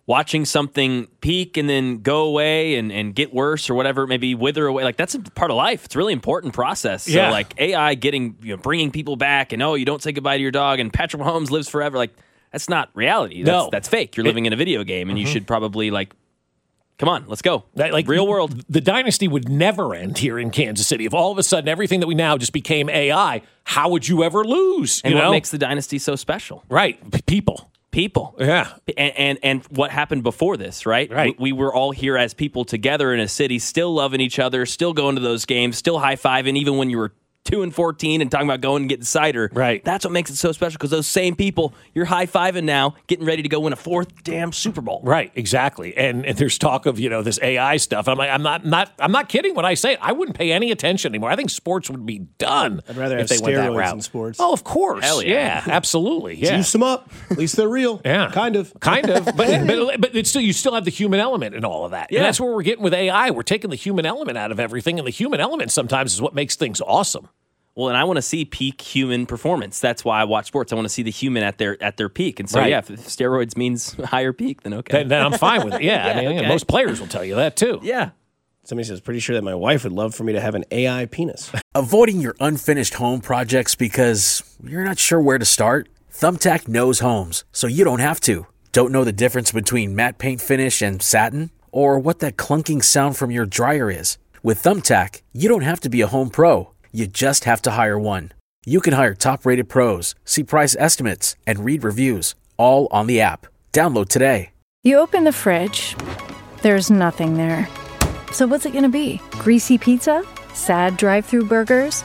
watching something peak and then go away and, and get worse or whatever, maybe wither away. Like, that's a part of life. It's a really important process. So, yeah. like, A I getting, you know, bringing people back and, oh, you don't say goodbye to your dog and Patrick Mahomes lives forever. Like, that's not reality. That's, no. that's fake. You're living in a video game, and mm-hmm. you should probably, like, come on, let's go. That, like, real world. The dynasty would never end here in Kansas City. If all of a sudden everything that we now just became A I, how would you ever lose? And you what know? makes the dynasty so special? Right. P- people. People. Yeah. And, and and what happened before this, right? Right. We, we were all here as people together in a city, still loving each other, still going to those games, still high-fiving, even when you were two and fourteen and talking about going and getting cider. Right. That's what makes it so special, because those same people, you're high-fiving now, getting ready to go win a fourth damn Super Bowl. Right, exactly. And, and there's talk of, you know, this A I stuff. I'm like, I'm not, not, I'm not kidding when I say it. I wouldn't pay any attention anymore. I think sports would be done. I'd rather if have they went that steroids route. in sports. Oh, of course. Hell yeah. yeah absolutely. Yeah. Juice them up. At least they're real. Yeah. Kind of. Kind of. But but, but it's still, you still have the human element in all of that. Yeah. And that's where we're getting with A I. We're taking the human element out of everything, and the human element sometimes is what makes things awesome. Well, and I want to see peak human performance. That's why I watch sports. I want to see the human at their at their peak. And so, Right. yeah, if steroids means higher peak, then okay. Then, then I'm fine with it. Yeah. Yeah, I mean, okay. most players will tell you that too. Yeah. Somebody says, pretty sure that my wife would love for me to have an A I penis. Avoiding your unfinished home projects because you're not sure where to start? Thumbtack knows homes, so you don't have to. Don't know the difference between matte paint finish and satin? Or what that clunking sound from your dryer is? With Thumbtack, you don't have to be a home pro. You just have to hire one. You can hire top-rated pros, see price estimates, and read reviews, all on the app. Download today. You open the fridge. There's nothing there. So what's it going to be? Greasy pizza? Sad drive-thru burgers?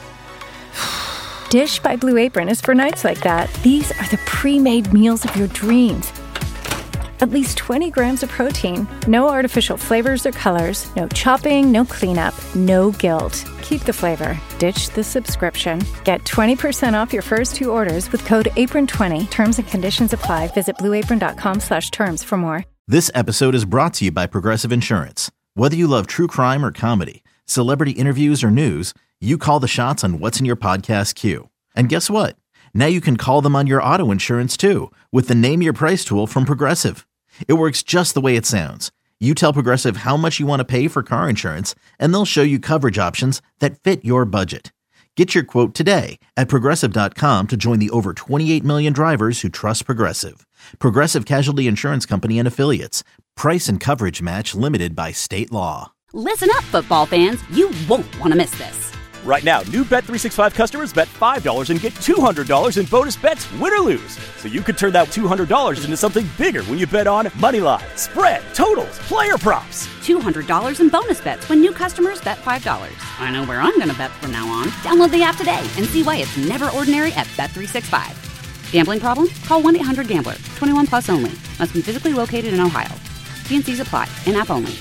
Dish by Blue Apron is for nights like that. These are the pre-made meals of your dreams. At least twenty grams of protein, no artificial flavors or colors, no chopping, no cleanup, no guilt. Keep the flavor. Ditch the subscription. Get twenty percent off your first two orders with code apron twenty. Terms and conditions apply. Visit blueapron.com slash terms for more. This episode is brought to you by Progressive Insurance. Whether you love true crime or comedy, celebrity interviews or news, you call the shots on what's in your podcast queue. And guess what? Now you can call them on your auto insurance too with the Name Your Price tool from Progressive. It works just the way it sounds. You tell Progressive how much you want to pay for car insurance, and they'll show you coverage options that fit your budget. Get your quote today at Progressive dot com to join the over twenty-eight million drivers who trust Progressive. Progressive Casualty Insurance Company and Affiliates. Price and coverage match limited by state law. Listen up, football fans. You won't want to miss this. Right now, new Bet three sixty-five customers bet five dollars and get two hundred dollars in bonus bets, win or lose. So you could turn that two hundred dollars into something bigger when you bet on money line, spread, totals, player props. two hundred dollars in bonus bets when new customers bet five dollars. I know where I'm going to bet from now on. Download the app today and see why it's never ordinary at Bet three sixty-five. Gambling problem? Call one eight hundred gambler. twenty-one plus only. Must be physically located in Ohio. T and C's apply. In-app only.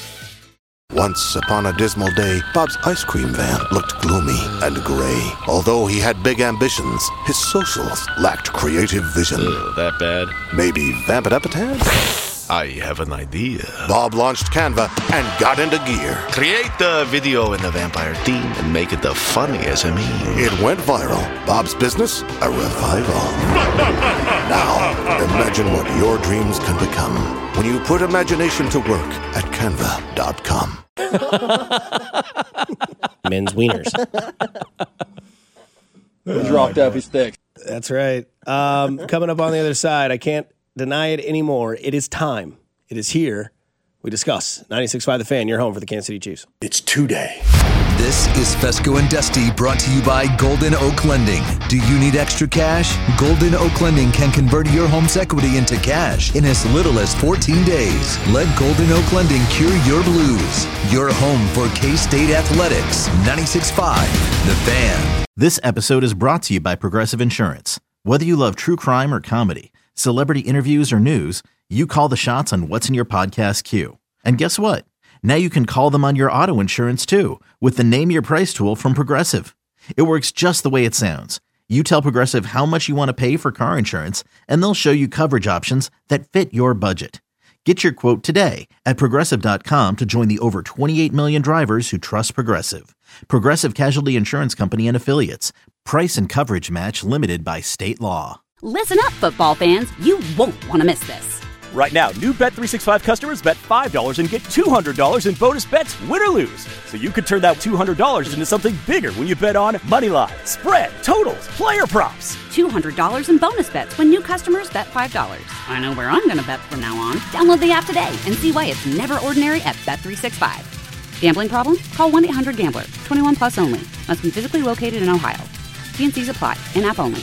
Once upon a dismal day, Bob's ice cream van looked gloomy and gray. Although he had big ambitions, his socials lacked creative vision. Ugh, that bad? Maybe vamp it up a tad? I have an idea. Bob launched Canva and got into gear. Create the video in the vampire theme and make it the funniest I mean. It went viral. Bob's business, a revival. Now, imagine what your dreams can become when you put imagination to work at canva dot com. Men's wieners. Dropped up his stick. That's right. Um, coming up on the other side, I can't deny it anymore. It is time. It is here. We discuss ninety-six point five The Fan, your home for the Kansas City Chiefs. It's today. This is Fesco and Dusty, brought to you by Golden Oak Lending. Do you need extra cash? Golden Oak Lending can convert your home's equity into cash in as little as fourteen days. Let Golden Oak Lending cure your blues. Your home for K-State Athletics. ninety-six point five The Fan. This episode is brought to you by Progressive Insurance. Whether you love true crime or comedy, celebrity interviews or news, you call the shots on what's in your podcast queue. And guess what? Now you can call them on your auto insurance too with the Name Your Price tool from Progressive. It works just the way it sounds. You tell Progressive how much you want to pay for car insurance, and they'll show you coverage options that fit your budget. Get your quote today at Progressive dot com to join the over twenty-eight million drivers who trust Progressive. Progressive Casualty Insurance Company and Affiliates. Price and coverage match limited by state law. Listen up, football fans. You won't want to miss this. Right now, new Bet three sixty-five customers bet five dollars and get two hundred dollars in bonus bets, win or lose. So you could turn that two hundred dollars into something bigger when you bet on moneyline, spread, totals, player props. two hundred dollars in bonus bets when new customers bet five dollars. I know where I'm going to bet from now on. Download the app today and see why it's never ordinary at Bet three sixty-five. Gambling problem? Call one eight hundred gambler. twenty-one plus only. Must be physically located in Ohio. T and C's apply. In-app only.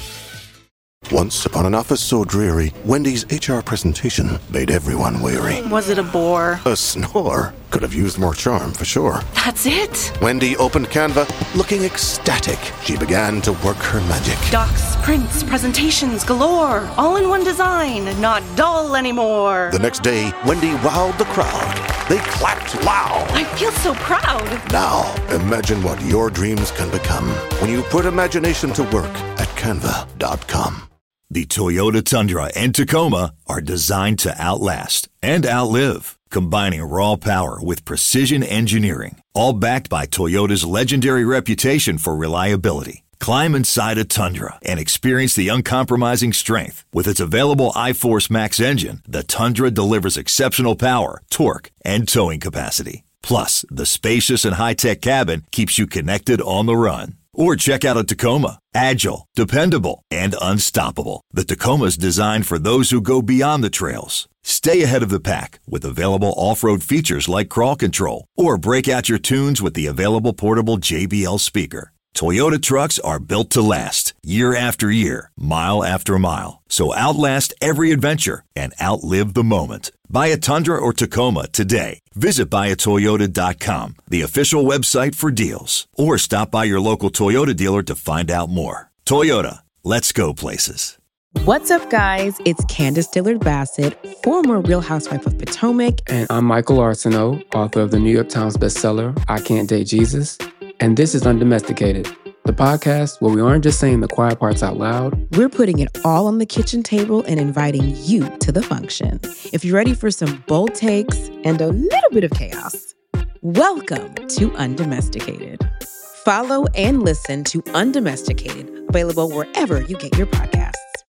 Once upon an office so dreary, Wendy's H R presentation made everyone weary. Was it a bore? A snore. Could have used more charm, for sure. That's it? Wendy opened Canva, looking ecstatic. She began to work her magic. Docs, prints, presentations galore. All in one design. Not dull anymore. The next day, Wendy wowed the crowd. They clapped loud. I feel so proud. Now, imagine what your dreams can become when you put imagination to work at canva dot com. The Toyota Tundra and Tacoma are designed to outlast and outlive, combining raw power with precision engineering, all backed by Toyota's legendary reputation for reliability. Climb inside a Tundra and experience the uncompromising strength. With its available iForce Max engine, the Tundra delivers exceptional power, torque, and towing capacity. Plus, the spacious and high-tech cabin keeps you connected on the run. Or check out a Tacoma. Agile, dependable, and unstoppable. The Tacoma's designed for those who go beyond the trails. Stay ahead of the pack with available off-road features like crawl control. Or break out your tunes with the available portable J B L speaker. Toyota trucks are built to last, year after year, mile after mile. So outlast every adventure and outlive the moment. Buy a Tundra or Tacoma today. Visit buy a toyota dot com, the official website for deals. Or stop by your local Toyota dealer to find out more. Toyota, let's go places. What's up, guys? It's Candace Dillard-Bassett, former Real Housewife of Potomac. And I'm Michael Arsenault, author of the New York Times bestseller, I Can't Date Jesus. And this is Undomesticated, the podcast where we aren't just saying the quiet parts out loud. We're putting it all on the kitchen table and inviting you to the function. If you're ready for some bold takes and a little bit of chaos, welcome to Undomesticated. Follow and listen to Undomesticated, available wherever you get your podcasts.